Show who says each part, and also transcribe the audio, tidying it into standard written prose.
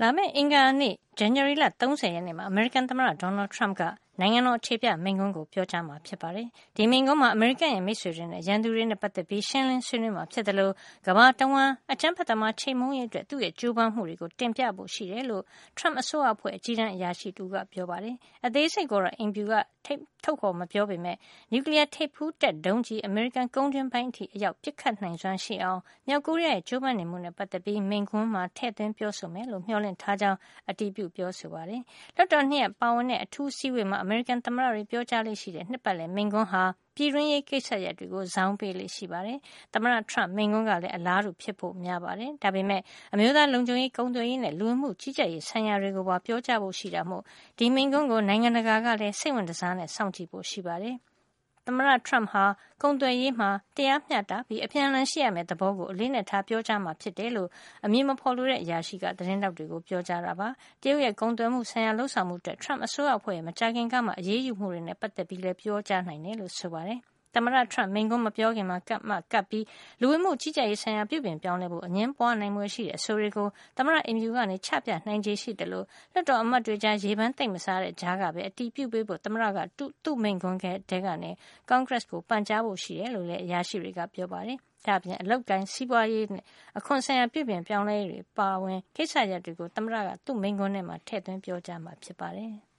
Speaker 1: လာမယ့်အင်္ဂါနေ့ ဇန်နဝါရီလ 30 ရက်နေ့မှာအမေရိကန်သမ္မတ Donald Trump ကနိုင်ငံတော်အခြေပြမိန့်ခွန်းကိုပြောကြားမှာဖြစ်ပါတယ်။ဒီမိန့်ခွန်းမှာအမေရိကန်ရဲ့မိတ်ဆွေတွေနဲ့ရန်သူတွေနဲ့ပတ်သက်ပြီးရှင်းလင်းဆွေးနွေးမှာဖြစ်တယ်လို့ကမ္ဘာတဝန်းအကြမ်းဖက်သမားချိန်မုန်းရေးအတွက်သူ့ရဲ့ကြိုးပမ်းမှုတွေကိုတင်ပြဖို့ရှိတယ်လို့ Trump အစိုးရအဖွဲ့အကြီးတန်းအရာရှိတူကပြောပါတယ်။အသေးစိတ်ကိုတော့အိမ်ဖြူကထုတ်ဖေါ်မပြောပေမဲ့နျူကလ িয়ার ထိပ်ဖူးတပ်ဒုံးကျည်အမေရိကန်ကုန်းတွင်းပိုင်းအထိအရောက်ပစ်ခတ်နိုင်စွမ်းရှိအောင်မြောက်ကိုရီးယားရဲ့ကြိုးပမ်းနေမှုနဲ့ပတ်သက်ပြီးမိန့်ခွန်းမှာထည့်သွင်းပြောဆိုမယ်လို့မျှော်လင့်ထားကြောင်းအတည်ပြုပြောဆိုပါတယ်။လွှတ်တော်2ရပ်ပါဝင်တဲ့အထူးစည်းဝေးမှာအမေရိကန်သမ္မတတွေပြောကြားလေ့ရှိတဲ့နှစ်ပတ်လည်မိန့်ခွန်းဟာပြည်တွင်းရေးကိစ္စရပ်တွေကိုဇောင်းပေးလေ့ရှိပါတယ်။သမ္မတ Trump မိန့်ခွန်းကလည်းအလားတူဖြစ်ဖို့များပါတယ်။ဒါပေမဲ့အမျိုးသားလုံခြုံရေးကုန်သွယ်ရေးနဲ့လူဝင်မှုကြီးကြပ်ရေးဆိုင်ရာတွေကိုပါပြောကြားဖို့ရှိတာမို့ဒီမိန့်ခွန်းကိုနိုင်ငံတကာကလည်းစိတ်ဝင်စားနဲ့စောင့်ကြည့်ဖို့ရှိပါတယ်။သမ္မတ Trump ဟာကုန်သွယ်ရေးမှာတရားမျှတပြီးအပြန်အလှန်ရှိရမယ့်သဘောကိုအလေးနက်ထားပြောကြားမှာဖြစ်တယ်လို့အမည်မဖေါ်လိုတဲ့အရာရှိကသတင်းထောက်တွေကိုပြောကြားတာပါ။တရုတ်ရဲ့ကုန်သွယ်မှုဆိုင်ရာလှုပ်ဆောင်မှုအတွက် Trump အစိုးရအဖွဲ့ရဲ့မကြာခင်ကမှအရေးယူမှုတွေနဲ့ပတ်သက်ပြီးလည်းပြောကြားနိုင်တယ်လို့ဆိုပါတယ်။သမ္မတ Trump မိန့်ခွန်းမပြောခင်မှာကပ်ပြီးလူဝင်မှုကြီးကြပ်ရေးဆိုင်ရာပြုပြင်ပြောင်းလဲဖို့အငင်းပွားနိုင်မှုရှိတဲ့အဆိုတွေကိုသမ္မတအိမ်ဖြူကနေချပြနိုင်ခြေရှိတယ်လို့လွှတ်တော်အမတ်တွေကြားရေပန်းသိမ့်မစားတဲ့ကြားကပဲအတည်ပြုပေးဖို့သမ္မတကသူ့မိန့်ခွန်းထဲကနေကွန်ဂရက်ကိုပန်ကြားဖို့ရှိတယ်လို့လည်းအရာရှိတွေကပြောပါတယ်။ဒါ့အပြင်အလုပ်ကိုင်းစီးပွားရေးနဲ့အခွန်ဆိုင်ရာပြုပြင်ပြောင်းလဲရေးတွေပါဝင်ကိစ္စရပ်တွေကိုသမ္မတကသူ့မိန့်ခွန်းထဲမှာထည့်သွင်းပြောကြားမှာဖြစ်ပါတယ်။